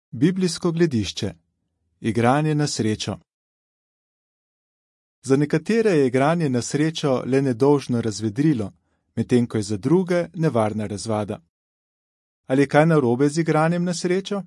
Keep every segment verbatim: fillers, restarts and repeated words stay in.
Biblijsko gledišče. Igranje na srečo. Za nekatere je igranje na srečo le nedolžno razvedrilo, medtem ko je za druge nevarna razvada. Ali je kaj narobe z igranjem na srečo?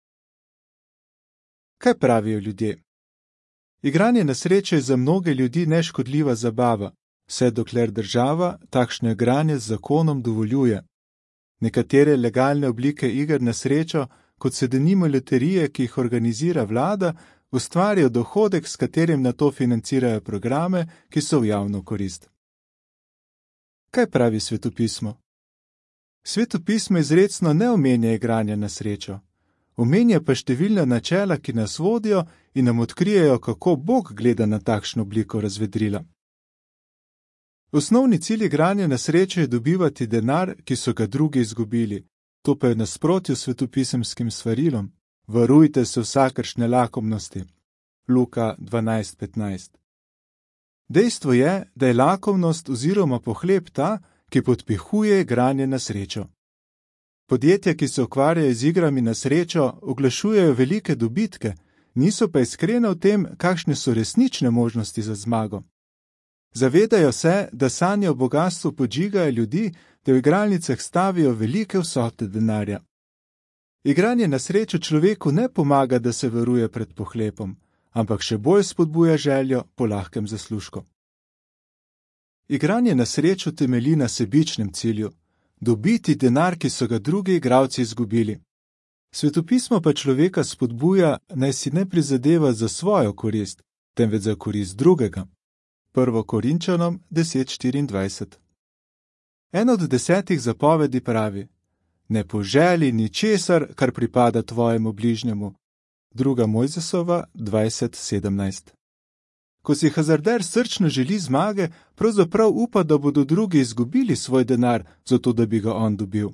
Kaj pravijo ljudje? Igranje na srečo je za mnoge ljudi neškodljiva zabava, vse dokler država takšno igranje z zakonom dovoljuje. Nekatere legalne oblike iger na srečo, kot se denimo loterije, ki jih organizira vlada, ustvarijo dohodek, s katerim nato financirajo programe, ki so v javno korist. Kaj pravi Svetopismo? Svetopismo izrecno ne omenja igranja na srečo. Omenja pa številna načela, ki nas vodijo in nam odkrijejo, kako Bog gleda na takšno obliko razvedrila. Osnovni cilj igranja na srečo je dobivati denar, ki so ga drugi izgubili. To pa je v nasprotju s svetopisemskim svarilom. Varujte se vsakršne lakomnosti. Luka dvanajst petnajst. Dejstvo je, da je lakomnost oziroma pohlep ta, ki podpihuje igranje na srečo. Podjetja, ki se ukvarjajo z igrami na srečo, oglašujejo velike dobitke, niso pa iskrene v tem, kakšne so resnične možnosti za zmago. Zavedajo se, da sanje o bogastvu podžigajo ljudi, da v igralnicah stavijo velike vsote denarja. Igranje na srečo človeku ne pomaga, da se varuje pred pohlepom, ampak še bolj spodbuja željo po lahkem zaslužku. Igranje na srečo temelji na sebičnem cilju, dobiti denar, ki so ga drugi igralci izgubili. Svetopismo pa človeka spodbuja, naj si ne prizadeva za svojo korist, temveč za korist drugega. Prvo Korinčanom deset štiriindvajset. En od desetih zapovedi pravi: ne poželi ničesar, kar pripada tvojemu bližnjemu. Druga Mojzesova dvajset sedemnajst. Ko si hazarder srčno želi zmage, pravzaprav upa, da bodo drugi izgubili svoj denar, zato da bi ga on dobil.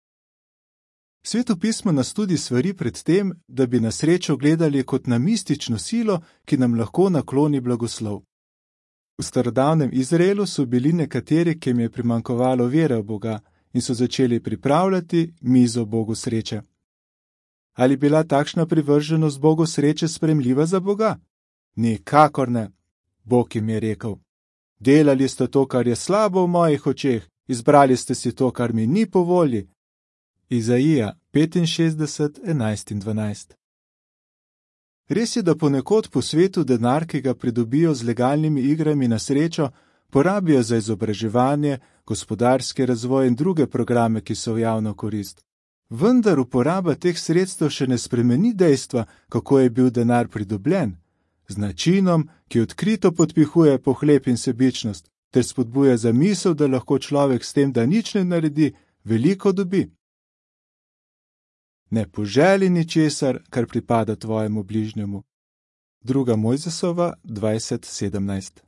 Svetopismo nas tudi svari pred tem, da bi na srečo gledali kot na mistično silo, ki nam lahko nakloni blagoslov. V starodavnem Izraelu so bili nekateri, ki jim je primanjkovalo vere v Boga in so začeli pripravljati mizo Bogu sreče. Ali bila takšna privrženost Bogu sreče sprejemljiva za Boga? Nikakor ne. Bog jim je rekel: delali ste to, kar je slabo v mojih očeh, izbrali ste si to, kar mi ni po volji. Izaija petinšestdeset enajst in dvanajst. Res je, da ponekod po svetu denar, ki ga pridobijo z legalnimi igrami na srečo, porabijo za izobraževanje, gospodarski razvoj in druge programe, ki so v javno korist. Vendar uporaba teh sredstev še ne spremeni dejstva, kako je bil denar pridobljen, z načinom, ki odkrito podpihuje pohlep in sebičnost, ter spodbuja zamisel, da lahko človek s tem, da nič ne naredi, veliko dobi. Ne poželi ničesar, kar pripada tvojemu bližnjemu. Druga Mojzesova dvajset sedemnajst.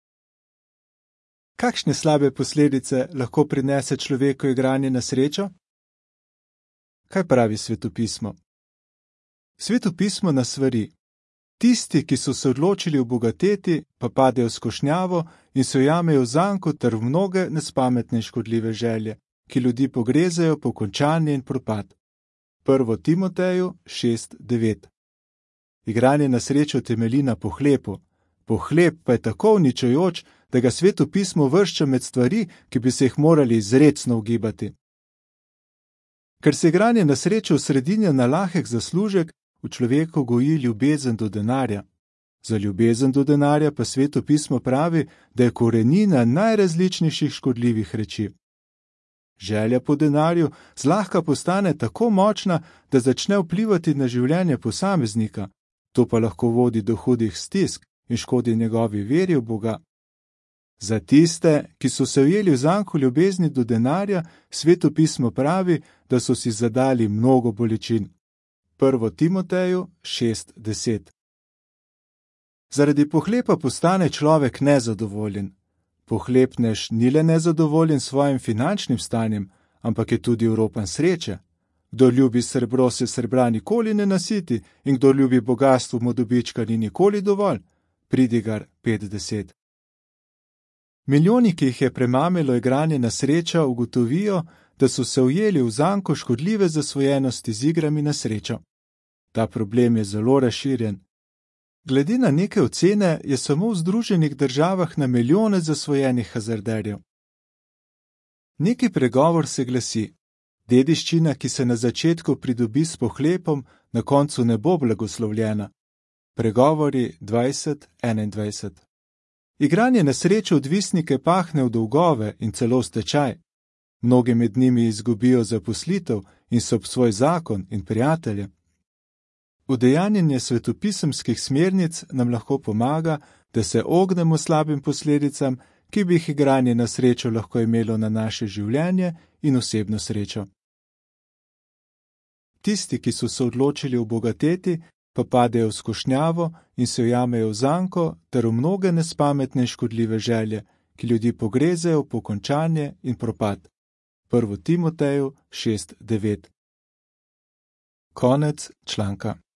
Kakšne slabe posledice lahko prinese človeku igranje na srečo? Kaj pravi Svetopismo? Svetopismo nas svari: tisti, ki so se odločili obogateti, pa padejo v skušnjavo in se ujamejo v zanko ter v mnoge nespametne in škodljive želje, ki ljudi pogrezajo po končanje in propad. Prvo Timoteju šest devet. Igranje na srečo temelji na pohlepu. Pohlep pa je tako uničujoč, da ga Svetopismo vršča med stvari, ki bi se jih morali izrecno ugibati. Ker se igranje na srečo osredinja na lahek zaslužek, v človeku goji ljubezen do denarja. Za ljubezen do denarja pa Svetopismo pravi, da je korenina najrazličnejših škodljivih reči. Želja po denarju zlahka postane tako močna, da začne vplivati na življenje posameznika, to pa lahko vodi do hudih stisk in škodi njegovi veri v Boga. Za tiste, ki so se ujeli v zanko ljubezni do denarja, Svetopismo pravi, da so si zadali mnogo bolečin. Prvo Timoteju šest deset. Zaradi pohlepa postane človek nezadovoljen. Pohlepnež ni le nezadovoljen s svojim finančnim stanjem, ampak je tudi oropan sreče. Kdor ljubi srebro, se srebra nikoli ne nasiti, in kdor ljubi bogastvo, mu dobička ni nikoli dovolj. Pridigar pet deset. Milijoni, ki jih je premamilo igranje na srečo, ugotovijo, da so se ujeli v zanko škodljive zasvojenosti z igrami na srečo. Ta problem je zelo razširjen. Glede na neke ocene je samo v Združenih državah na milijone zasvojenih hazarderjev. Neki pregovor se glasi: dediščina, ki se na začetku pridobi s pohlepom, na koncu ne bo blagoslovljena. Pregovori dvajset enaindvajset. Igranje na srečo odvisnike pahne v dolgove in celo v stečaj. Mnogi med njimi izgubijo zaposlitev in so ob svoj zakon in prijatelje. Udejanjenje svetopisemskih smernic nam lahko pomaga, da se ognemo slabim posledicam, ki bi jih igranje na srečo lahko imelo na naše življenje in osebno srečo. Tisti, ki so se odločili obogateti, pa padejo v skušnjavo in se ujamejo v zanko ter v mnoge nespametne in škodljive želje, ki ljudi pogrezajo v pokončanje in propad. Prvo Timoteju šest devet. Konec članka.